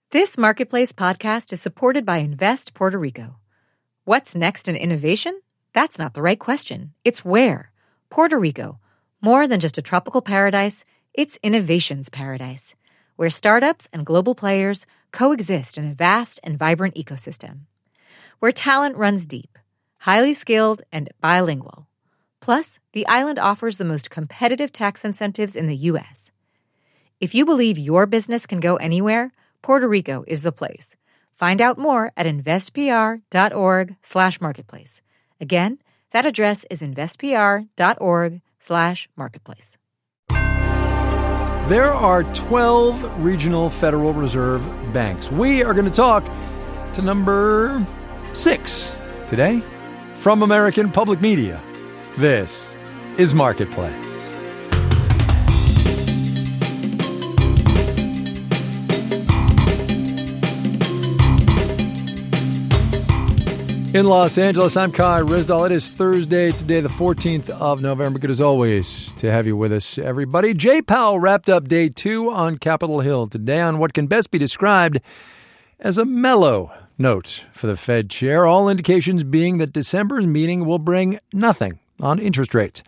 This Marketplace podcast is supported by Invest Puerto Rico. What's next in innovation? That's not the right question. It's where. Puerto Rico. More than just a tropical paradise, it's innovation's paradise, where startups and global players coexist in a vast and vibrant ecosystem. Where talent runs deep, highly skilled, and bilingual. Plus, the island offers the most competitive tax incentives in the U.S. If you believe your business can go anywhere, Puerto Rico is the place. Find out more at investpr.org/marketplace. Again, that address is investpr.org/marketplace. There are 12 regional Federal Reserve banks. We are going to talk to number 6 today from American Public Media. This is Marketplace. In Los Angeles, I'm Kai Ryssdal. It is Thursday, today the 14th of November. Good as always to have you with us, everybody. Jay Powell wrapped up day 2 on Capitol Hill today on what can best be described as a mellow note for the Fed chair, all indications being that December's meeting will bring nothing on interest rates.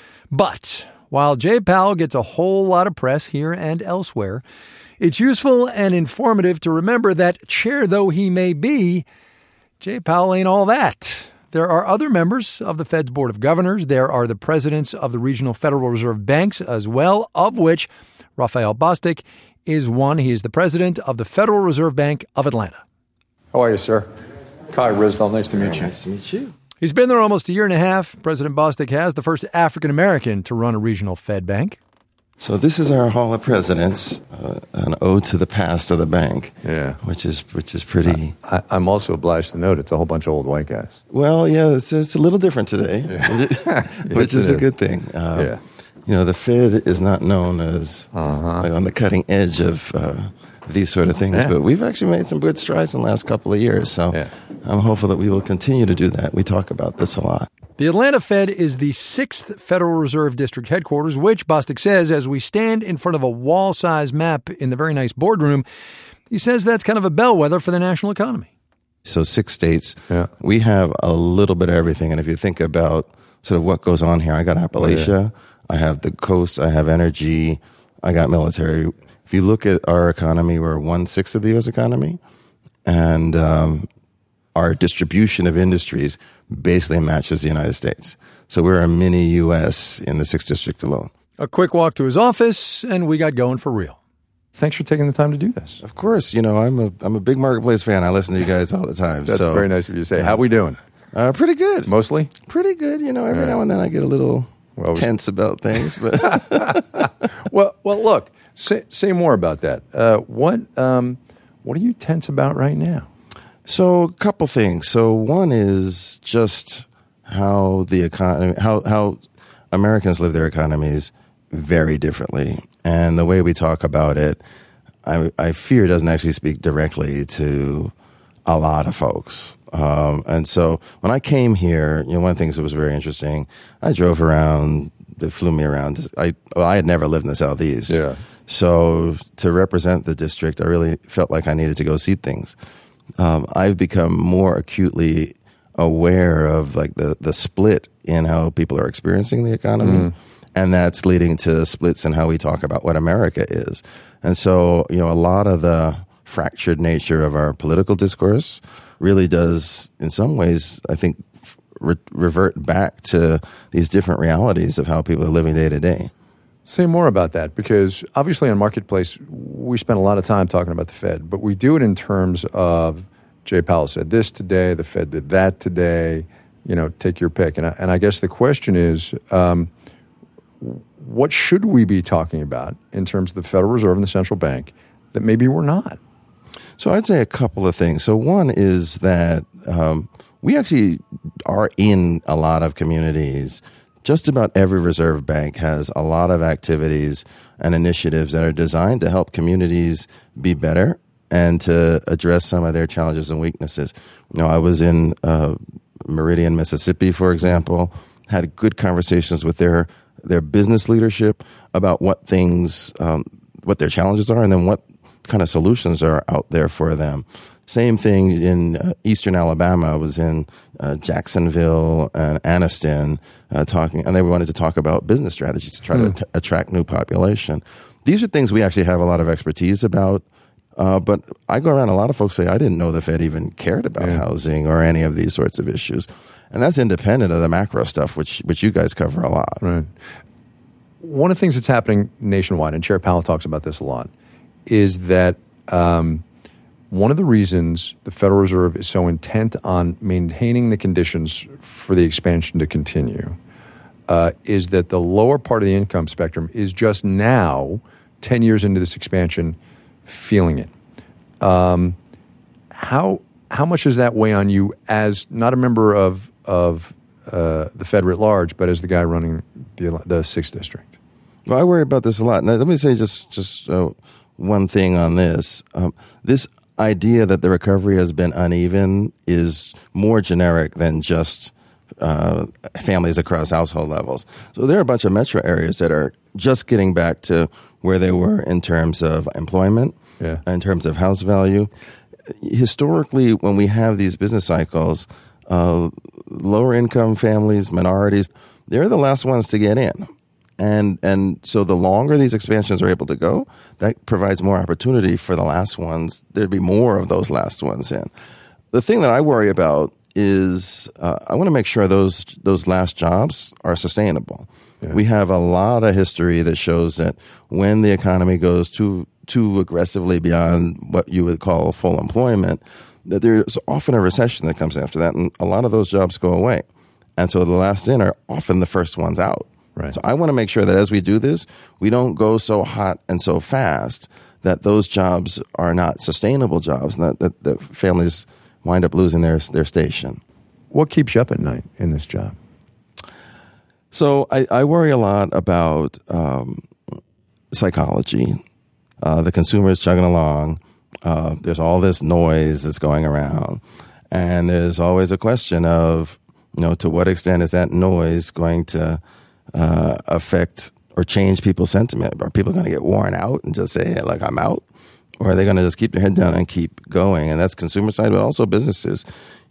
But while Jay Powell gets a whole lot of press here and elsewhere, it's useful and informative to remember that, chair though he may be, Jay Powell ain't all that. There are other members of the Fed's Board of Governors. There are the presidents of the regional Federal Reserve banks as well, of which Raphael Bostic is one. He is the president of the Federal Reserve Bank of Atlanta. How are you, sir? Kai Ryssdal, nice to meet you. Nice to meet you. He's been there almost a year and a half. President Bostic has, the first African-American to run a regional Fed bank. So this is our Hall of Presidents, an ode to the past of the bank. Yeah, which is pretty. I'm also obliged to note it's a whole bunch of old white guys. Well, yeah, it's a little different today, which is a good thing. Yeah. You know, the Fed is not known as like on the cutting edge of these sort of things, but we've actually made some good strides in the last couple of years. So I'm hopeful that we will continue to do that. We talk about this a lot. The Atlanta Fed is the 6th Federal Reserve District headquarters, which, Bostic says, as we stand in front of a wall-sized map in the very nice boardroom, he says that's kind of a bellwether for the national economy. So 6 states, we have a little bit of everything. And if you think about sort of what goes on here, I got Appalachia, I have the coast, I have energy, I got military. If you look at our economy, we're 1/6 of the U.S. economy. And our distribution of industries basically matches the United States. So we're a mini U.S. in the 6th district alone. A quick walk to his office, and we got going for real. Thanks for taking the time to do this. Of course. You know, I'm a big Marketplace fan. I listen to you guys all the time. That's very nice of you to say. How we doing? Pretty good. Mostly? Pretty good. You know, every now and then I get a little tense about things. But well, look, say more about that. What are you tense about right now? So a couple things. So one is just how the economy, how Americans live their economies very differently, and the way we talk about it, I fear doesn't actually speak directly to a lot of folks. And so when I came here, you know, one of the things that was very interesting, I drove around. They flew me around. I had never lived in the Southeast. Yeah. So to represent the district, I really felt like I needed to go see things. I've become more acutely aware of like the split in how people are experiencing the economy, and that's leading to splits in how we talk about what America is. And so, you know, a lot of the fractured nature of our political discourse really does, in some ways, I think, revert back to these different realities of how people are living day to day. Say more about that, because obviously on Marketplace, we spend a lot of time talking about the Fed, but we do it in terms of Jay Powell said this today, the Fed did that today, you know, take your pick. And I guess the question is, what should we be talking about in terms of the Federal Reserve and the central bank that maybe we're not? So I'd say a couple of things. So one is that we actually are in a lot of communities. Just about every reserve bank has a lot of activities and initiatives that are designed to help communities be better and to address some of their challenges and weaknesses. You know, I was in Meridian, Mississippi, for example, had good conversations with their business leadership about what things, what their challenges are, and then what kind of solutions are out there for them. Same thing in eastern Alabama. I was in Jacksonville and Anniston talking, and they wanted to talk about business strategies to try to attract new population. These are things we actually have a lot of expertise about. But I go around, a lot of folks say, I didn't know the Fed even cared about housing or any of these sorts of issues. And that's independent of the macro stuff, which you guys cover a lot. Right. One of the things that's happening nationwide, and Chair Powell talks about this a lot, is that one of the reasons the Federal Reserve is so intent on maintaining the conditions for the expansion to continue is that the lower part of the income spectrum is just now, 10 years into this expansion, feeling it. How much does that weigh on you as not a member of the Fed writ large, but as the guy running the 6th District? Well, I worry about this a lot. Now, let me say just one thing on this. This idea that the recovery has been uneven is more generic than just families across household levels. So there are a bunch of metro areas that are just getting back to where they were in terms of employment, in terms of house value. Historically, when we have these business cycles, lower income families, minorities, they're the last ones to get in. And so the longer these expansions are able to go, that provides more opportunity for the last ones. There'd be more of those last ones in. The thing that I worry about is I want to make sure those last jobs are sustainable. Yeah. We have a lot of history that shows that when the economy goes too aggressively beyond what you would call full employment, that there's often a recession that comes after that, and a lot of those jobs go away. And so the last in are often the first ones out. Right. So I want to make sure that as we do this, we don't go so hot and so fast that those jobs are not sustainable jobs, and that families wind up losing their station. What keeps you up at night in this job? So I worry a lot about psychology. The consumer is chugging along. There's all this noise that's going around. And there's always a question of, to what extent is that noise going to affect or change people's sentiment? Are people going to get worn out and just say, hey, like, I'm out? Or are they going to just keep their head down and keep going? And that's consumer side, but also businesses.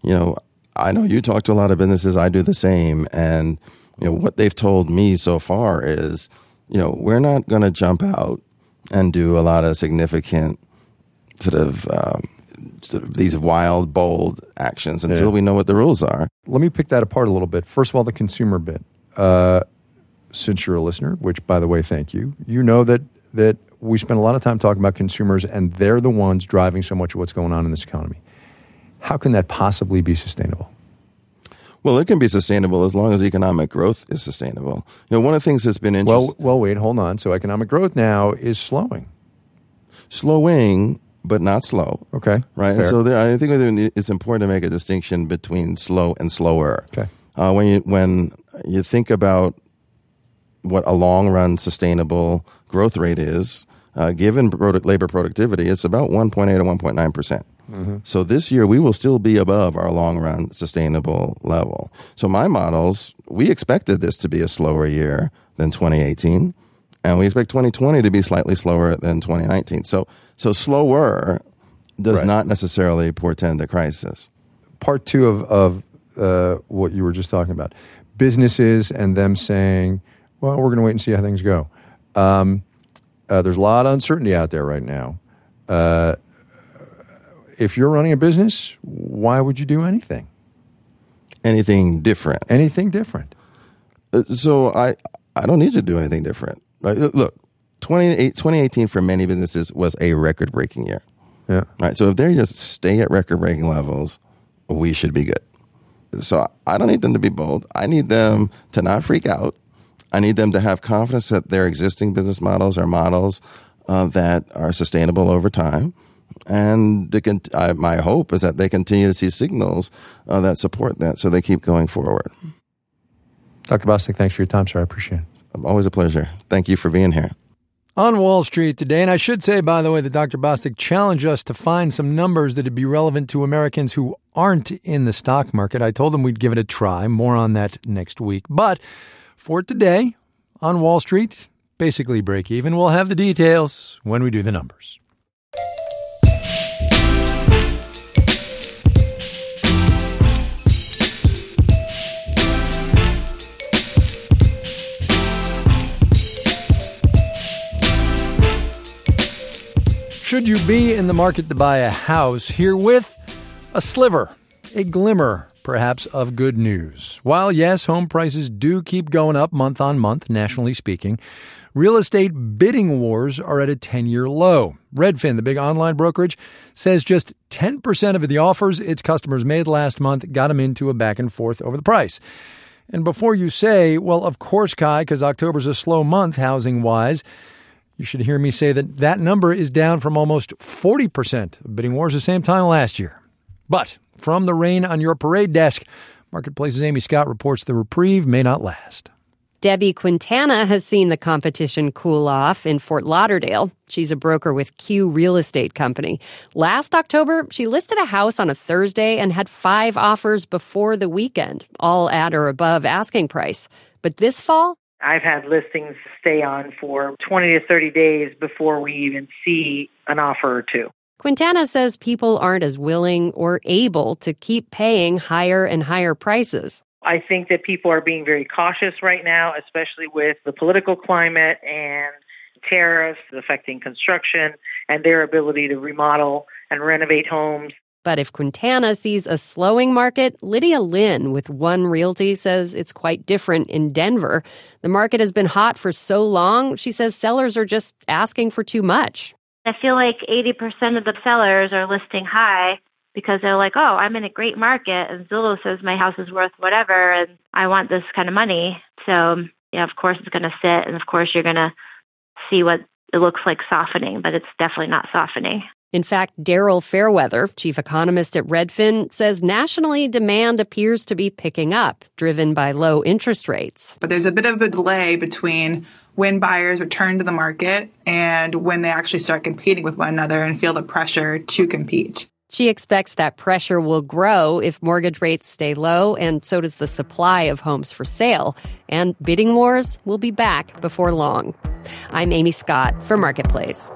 I know you talk to a lot of businesses. I do the same. And, what they've told me so far is, we're not going to jump out and do a lot of significant sort of these wild, bold actions until we know what the rules are. Let me pick that apart a little bit. First of all, the consumer bit. Since you're a listener, which, by the way, thank you, you know that we spend a lot of time talking about consumers, and they're the ones driving so much of what's going on in this economy. How can that possibly be sustainable? Well, it can be sustainable as long as economic growth is sustainable. One of the things that's been interesting... Well, wait, hold on. So economic growth now is slowing. Slowing, but not slow. Okay. Right? Fair. And so I think it's important to make a distinction between slow and slower. Okay. When you think about what a long-run sustainable growth rate is, given labor productivity, it's about 1.8 or 1.9%. Mm-hmm. So this year, we will still be above our long-run sustainable level. So my models, we expected this to be a slower year than 2018, and we expect 2020 to be slightly slower than 2019. So slower does not necessarily portend a crisis. Part two of what you were just talking about, businesses and them saying, well, we're going to wait and see how things go. There's a lot of uncertainty out there right now. If you're running a business, why would you do anything? Anything different. Anything different. So I don't need to do anything different. Look, 2018 for many businesses was a record-breaking year. Yeah. Right. So if they just stay at record-breaking levels, we should be good. So I don't need them to be bold. I need them to not freak out. I need them to have confidence that their existing business models are models that are sustainable over time. And my hope is that they continue to see signals that support that, so they keep going forward. Dr. Bostic, thanks for your time, sir. I appreciate it. Always a pleasure. Thank you for being here. On Wall Street today, and I should say, by the way, that Dr. Bostic challenged us to find some numbers that would be relevant to Americans who aren't in the stock market. I told him we'd give it a try. More on that next week. But for today, on Wall Street, basically break even. We'll have the details when we do the numbers. Should you be in the market to buy a house, herewith a sliver, a glimmer, perhaps, of good news. While, yes, home prices do keep going up month on month, nationally speaking, real estate bidding wars are at a 10-year low. Redfin, the big online brokerage, says just 10% of the offers its customers made last month got them into a back and forth over the price. And before you say, well, of course, Kai, because October's a slow month housing-wise, you should hear me say that that number is down from almost 40% of bidding wars the same time last year. But from the rain on your parade desk, Marketplace's Amy Scott reports the reprieve may not last. Debbie Quintana has seen the competition cool off in Fort Lauderdale. She's a broker with Q Real Estate Company. Last October, she listed a house on a Thursday and had 5 offers before the weekend, all at or above asking price. But this fall, I've had listings stay on for 20 to 30 days before we even see an offer or two. Quintana says people aren't as willing or able to keep paying higher and higher prices. I think that people are being very cautious right now, especially with the political climate and tariffs affecting construction and their ability to remodel and renovate homes. But if Quintana sees a slowing market, Lydia Lynn with One Realty says it's quite different in Denver. The market has been hot for so long, she says sellers are just asking for too much. I feel like 80% of the sellers are listing high because they're like, oh, I'm in a great market, and Zillow says my house is worth whatever, and I want this kind of money. So, yeah, of course it's going to sit, and of course you're going to see what it looks like softening, but it's definitely not softening. In fact, Daryl Fairweather, chief economist at Redfin, says nationally demand appears to be picking up, driven by low interest rates. But there's a bit of a delay between when buyers return to the market and when they actually start competing with one another and feel the pressure to compete. She expects that pressure will grow if mortgage rates stay low, and so does the supply of homes for sale. And bidding wars will be back before long. I'm Amy Scott for Marketplace.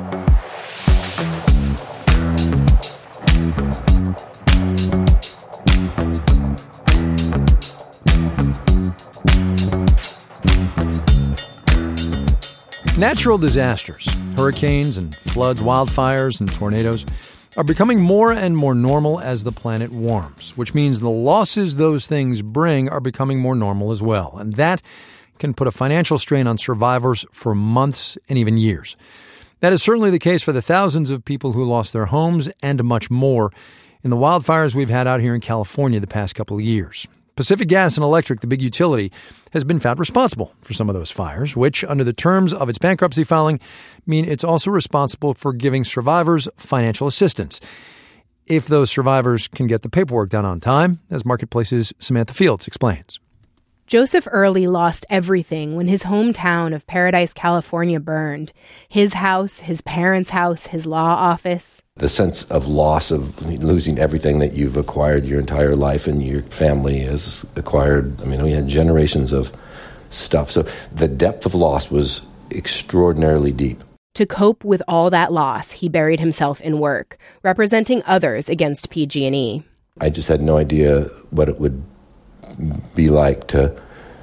Natural disasters, hurricanes and floods, wildfires and tornadoes are becoming more and more normal as the planet warms, which means the losses those things bring are becoming more normal as well. And that can put a financial strain on survivors for months and even years. That is certainly the case for the thousands of people who lost their homes and much more in the wildfires we've had out here in California the past couple of years. Pacific Gas and Electric, the big utility, has been found responsible for some of those fires, which, under the terms of its bankruptcy filing, mean it's also responsible for giving survivors financial assistance, if those survivors can get the paperwork done on time, as Marketplace's Samantha Fields explains. Joseph Early lost everything when his hometown of Paradise, California burned. His house, his parents' house, his law office. The sense of loss of losing everything that you've acquired your entire life and your family has acquired. I mean, we had generations of stuff. So the depth of loss was extraordinarily deep. To cope with all that loss, he buried himself in work, representing others against PG&E. I just had no idea what it would be like to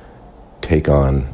take on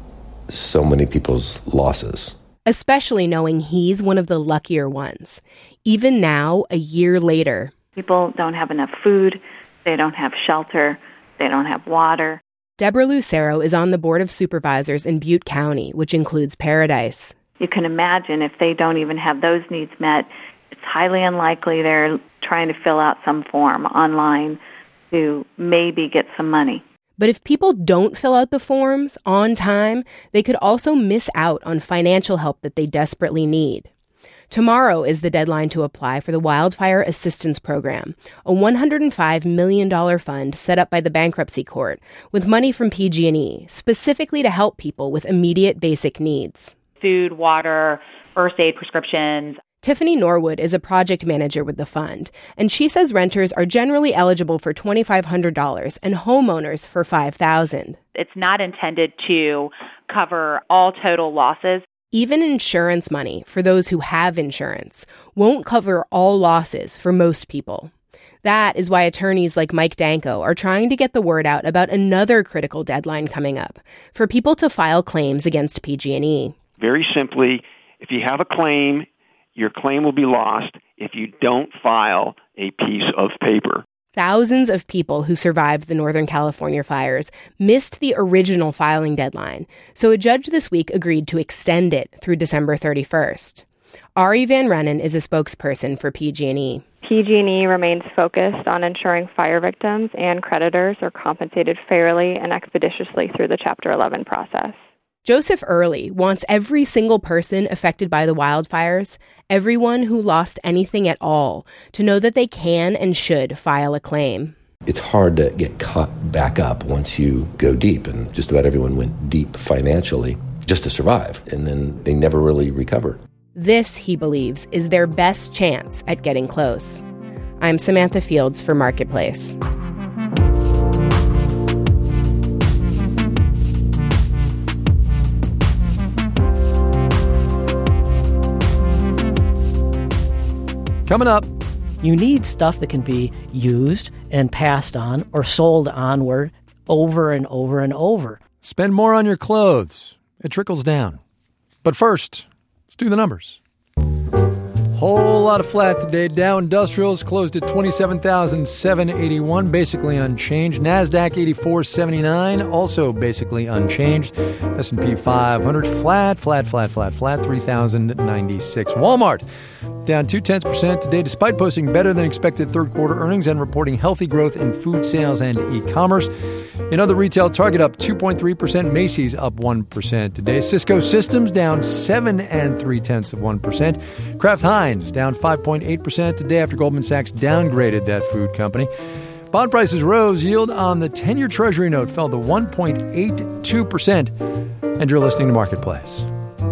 so many people's losses. Especially knowing he's one of the luckier ones. Even now, a year later. People don't have enough food, they don't have shelter, they don't have water. Deborah Lucero is on the Board of Supervisors in Butte County, which includes Paradise. You can imagine if they don't even have those needs met, it's highly unlikely they're trying to fill out some form online to maybe get some money. But if people don't fill out the forms on time, they could also miss out on financial help that they desperately need. Tomorrow is the deadline to apply for the Wildfire Assistance Program, a $105 million fund set up by the bankruptcy court with money from PG&E, specifically to help people with immediate basic needs. Food, water, first aid prescriptions. Tiffany Norwood is a project manager with the fund, and she says renters are generally eligible for $2,500 and homeowners for $5,000. It's not intended to cover all total losses. Even insurance money for those who have insurance won't cover all losses for most people. That is why attorneys like Mike Danko are trying to get the word out about another critical deadline coming up for people to file claims against PG&E. Very simply, if you have a claim your claim will be lost if you don't file a piece of paper. Thousands of people who survived the Northern California fires missed the original filing deadline, so a judge this week agreed to extend it through December 31st. Ari Van Rennen is a spokesperson for PG&E. PG&E remains focused on ensuring fire victims and creditors are compensated fairly and expeditiously through the Chapter 11 process. Joseph Early wants every single person affected by the wildfires, everyone who lost anything at all, to know that they can and should file a claim. It's hard to get caught back up once you go deep, and just about everyone went deep financially just to survive, and then they never really recovered. This, he believes, is their best chance at getting close. I'm Samantha Fields for Marketplace. Coming up. You need stuff that can be used and passed on or sold onward over and over and over. Spend more on your clothes. It trickles down. But first, let's do the numbers. Whole lot of flat today. Dow Industrials closed at 27,781, basically unchanged. NASDAQ 8479, also basically unchanged. S&P 500 flat, 3,096. Walmart down 0.2% today, despite posting better than expected third quarter earnings and reporting healthy growth in food sales and e-commerce. In other retail, Target up 2.3%, Macy's up 1% today. Cisco Systems down 7 3/10%. Kraft Heinz down 5.8% today after Goldman Sachs downgraded that food company. Bond prices rose. Yield on the 10-year Treasury note fell to 1.82%. And you're listening to Marketplace.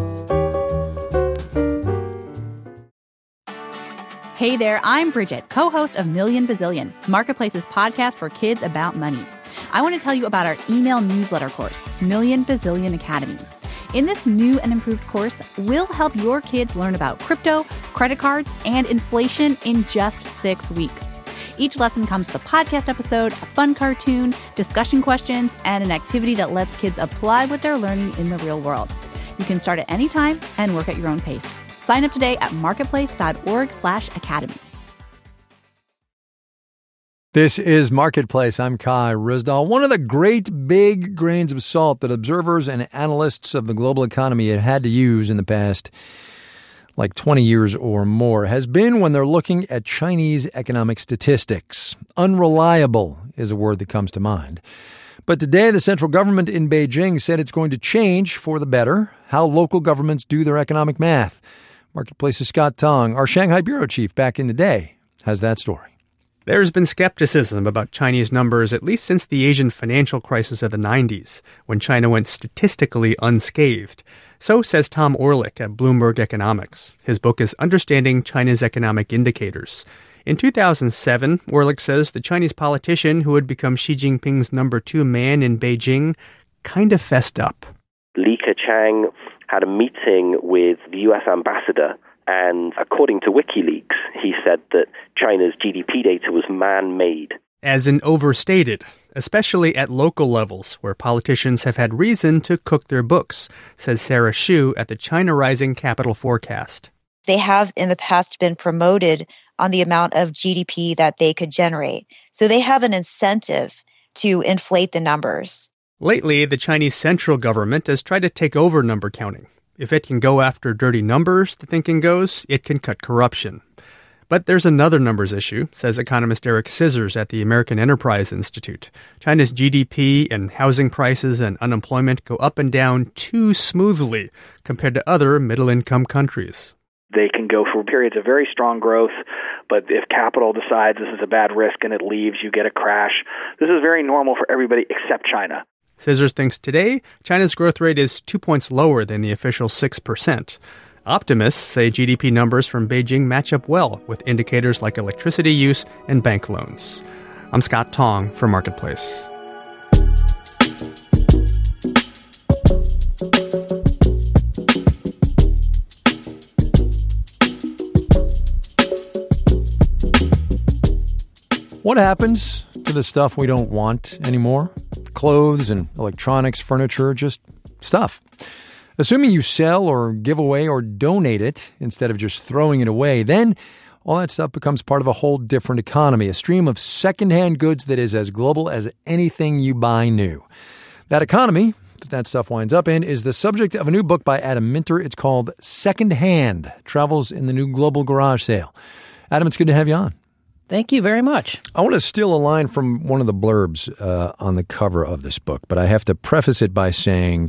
Hey there, I'm Bridget, co-host of Million Bazillion, Marketplace's podcast for kids about money. I want to tell you about our email newsletter course, Million Bazillion Academy. In this new and improved course, we'll help your kids learn about crypto, credit cards, and inflation in just 6 weeks. Each lesson comes with a podcast episode, a fun cartoon, discussion questions, and an activity that lets kids apply what they're learning in the real world. You can start at any time and work at your own pace. Sign up today at marketplace.org/academy. This is Marketplace. I'm Kai Ryssdal. One of the great big grains of salt that observers and analysts of the global economy have had to use in the past, 20 years or more, has been when they're looking at Chinese economic statistics. Unreliable is a word that comes to mind. But today, the central government in Beijing said it's going to change for the better how local governments do their economic math. Marketplace's Scott Tong, our Shanghai bureau chief back in the day, has that story. There's been skepticism about Chinese numbers at least since the Asian financial crisis of the 90s, when China went statistically unscathed. So says Tom Orlik at Bloomberg Economics. His book is Understanding China's Economic Indicators. In 2007, Orlik says the Chinese politician who had become Xi Jinping's number 2 man in Beijing kind of fessed up. Li Keqiang had a meeting with the U.S. ambassador, and according to WikiLeaks, he said that China's GDP data was man-made. As in overstated, especially at local levels, where politicians have had reason to cook their books, says Sarah Hsu at the China Rising Capital Forecast. They have in the past been promoted on the amount of GDP that they could generate. So they have an incentive to inflate the numbers. Lately, the Chinese central government has tried to take over number counting. If it can go after dirty numbers, the thinking goes, it can cut corruption. But there's another numbers issue, says economist Eric Scissors at the American Enterprise Institute. China's GDP and housing prices and unemployment go up and down too smoothly compared to other middle-income countries. They can go for periods of very strong growth, but if capital decides this is a bad risk and it leaves, you get a crash. This is very normal for everybody except China. Scissors thinks today, China's growth rate is 2 points lower than the official 6%. Optimists say GDP numbers from Beijing match up well with indicators like electricity use and bank loans. I'm Scott Tong for Marketplace. What happens to the stuff we don't want anymore? Clothes and electronics, furniture, just stuff. Assuming you sell or give away or donate it instead of just throwing it away, then all that stuff becomes part of a whole different economy, a stream of secondhand goods that is as global as anything you buy new. That economy that stuff winds up in is the subject of a new book by Adam Minter. It's called Secondhand, Travels in the New Global Garage Sale. Adam, it's good to have you on. Thank you very much. I want to steal a line from one of the blurbs on the cover of this book, but I have to preface it by saying,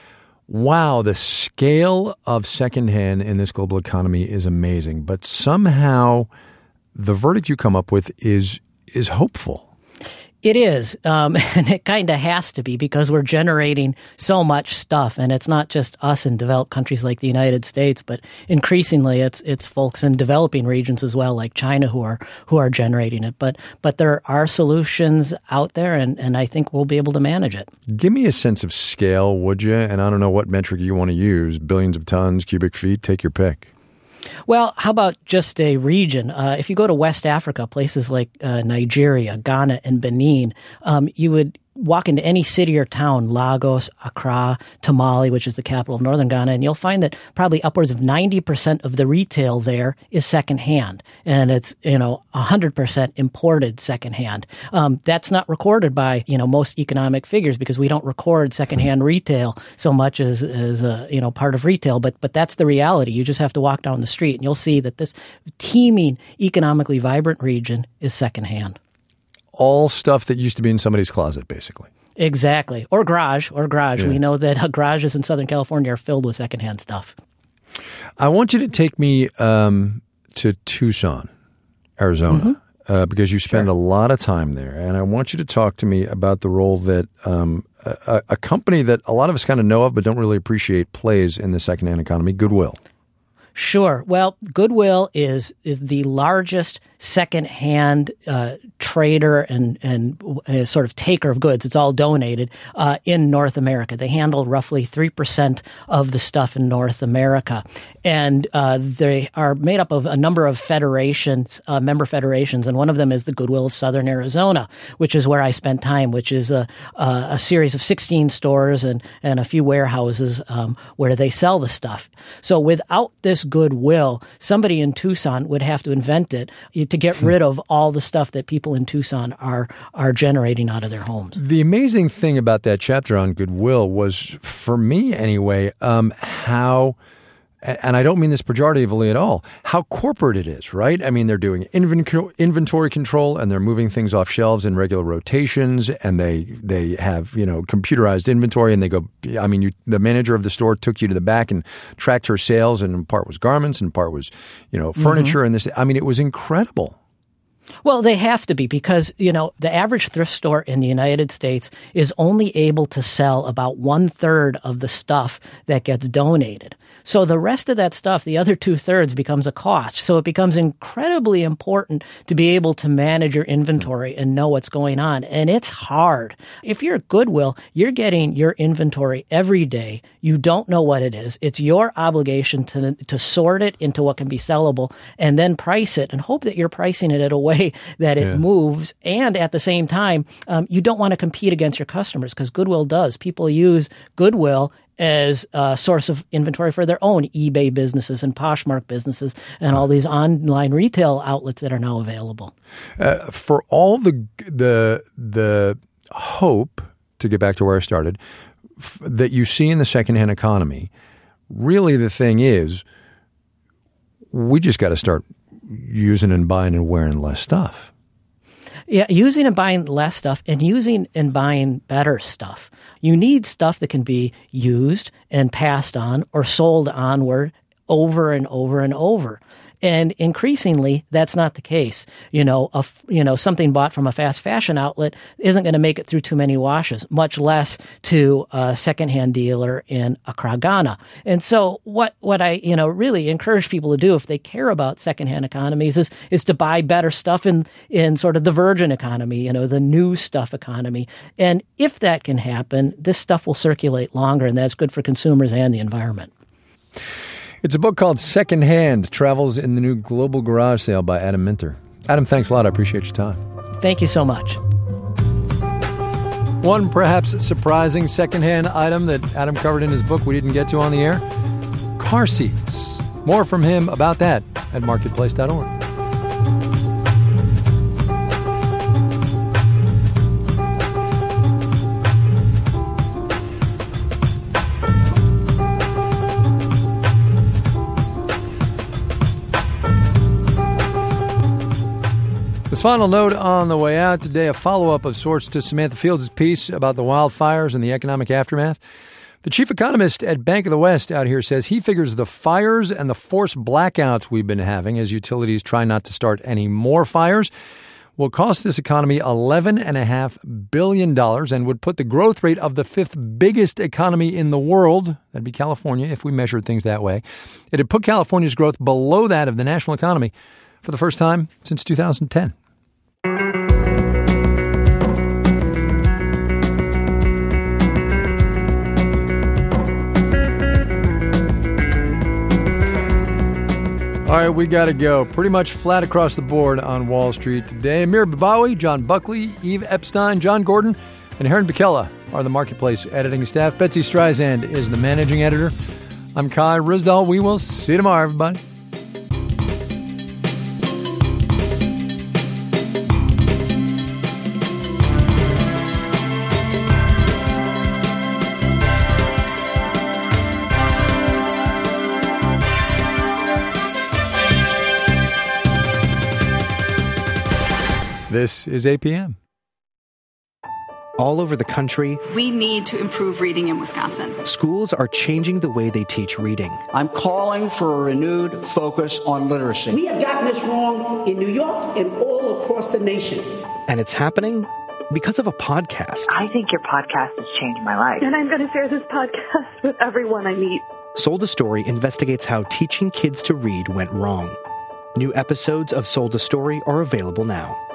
wow, the scale of secondhand in this global economy is amazing. But somehow the verdict you come up with is hopeful. It is, and it kind of has to be because we're generating so much stuff, and it's not just us in developed countries like the United States, but increasingly it's folks in developing regions as well, like China, who are generating it. But there are solutions out there, and I think we'll be able to manage it. Give me a sense of scale, would you? And I don't know what metric you want to use: billions of tons, cubic feet. Take your pick. Well, how about just a region? If you go to West Africa, places like Nigeria, Ghana, and Benin, you would walk into any city or town, Lagos, Accra, Tamale, which is the capital of northern Ghana, and you'll find that probably upwards of 90% of the retail there is secondhand. And it's, 100% imported secondhand. That's not recorded by, most economic figures because we don't record secondhand retail so much as part of retail. But that's the reality. You just have to walk down the street and you'll see that this teeming, economically vibrant region is secondhand. All stuff that used to be in somebody's closet, basically. Exactly. Or garage. Yeah. We know that garages in Southern California are filled with secondhand stuff. I want you to take me to Tucson, Arizona, because you spend a lot of time there. And I want you to talk to me about the role that a company that a lot of us kind of know of but don't really appreciate plays in the secondhand economy, Goodwill. Sure. Well, Goodwill is the largest secondhand trader and sort of taker of goods. It's all donated in North America. They handle roughly 3% of the stuff in North America. And they are made up of a number of federations, member federations, and one of them is the Goodwill of Southern Arizona, which is where I spent time, which is a series of 16 stores and a few warehouses where they sell the stuff. So without this Goodwill, somebody in Tucson would have to invent it to get rid of all the stuff that people in Tucson are generating out of their homes. The amazing thing about that chapter on Goodwill was, for me anyway, how, and I don't mean this pejoratively at all, how corporate it is, right? I mean, they're doing inventory control and they're moving things off shelves in regular rotations, and they have, computerized inventory, and they go, the manager of the store took you to the back and tracked her sales, and in part was garments and part was, furniture and this. It was incredible. Well, they have to be because, the average thrift store in the United States is only able to sell about 1/3 of the stuff that gets donated. So the rest of that stuff, the other 2/3, becomes a cost. So it becomes incredibly important to be able to manage your inventory and know what's going on. And it's hard. If you're at Goodwill, you're getting your inventory every day. You don't know what it is. It's your obligation to sort it into what can be sellable and then price it and hope that you're pricing it at a way that it moves. And at the same time, you don't want to compete against your customers because Goodwill does. People use Goodwill as a source of inventory for their own eBay businesses and Poshmark businesses and all these online retail outlets that are now available. For all the hope, to get back to where I started, that you see in the secondhand economy, really the thing is, we just got to start using and buying and wearing less stuff. Yeah, using and buying less stuff and using and buying better stuff. You need stuff that can be used and passed on or sold onward over and over and over. And increasingly, that's not the case. Something bought from a fast fashion outlet isn't going to make it through too many washes, much less to a secondhand dealer in Accra, Ghana. And so what I, really encourage people to do if they care about secondhand economies is to buy better stuff in sort of the virgin economy, the new stuff economy. And if that can happen, this stuff will circulate longer, and that's good for consumers and the environment. It's a book called Secondhand, Travels in the New Global Garage Sale by Adam Minter. Adam, thanks a lot. I appreciate your time. Thank you so much. One perhaps surprising secondhand item that Adam covered in his book we didn't get to on the air, car seats. More from him about that at marketplace.org. This final note on the way out today, a follow-up of sorts to Samantha Fields' piece about the wildfires and the economic aftermath. The chief economist at Bank of the West out here says he figures the fires and the forced blackouts we've been having as utilities try not to start any more fires will cost this economy $11.5 billion and would put the growth rate of the fifth biggest economy in the world, that'd be California if we measured things that way, it'd put California's growth below that of the national economy for the first time since 2010. All right, we got to go. Pretty much flat across the board on Wall Street today. Amir Babawi, John Buckley, Eve Epstein, John Gordon, and Heron Bikela are the Marketplace editing staff. Betsy Streisand is the managing editor. I'm Kai Ryssdal. We will see you tomorrow, everybody. This is APM. All over the country, we need to improve reading in Wisconsin. Schools are changing the way they teach reading. I'm calling for a renewed focus on literacy. We have gotten this wrong in New York and all across the nation. And it's happening because of a podcast. I think your podcast has changed my life. And I'm going to share this podcast with everyone I meet. Sold a Story investigates how teaching kids to read went wrong. New episodes of Sold a Story are available now.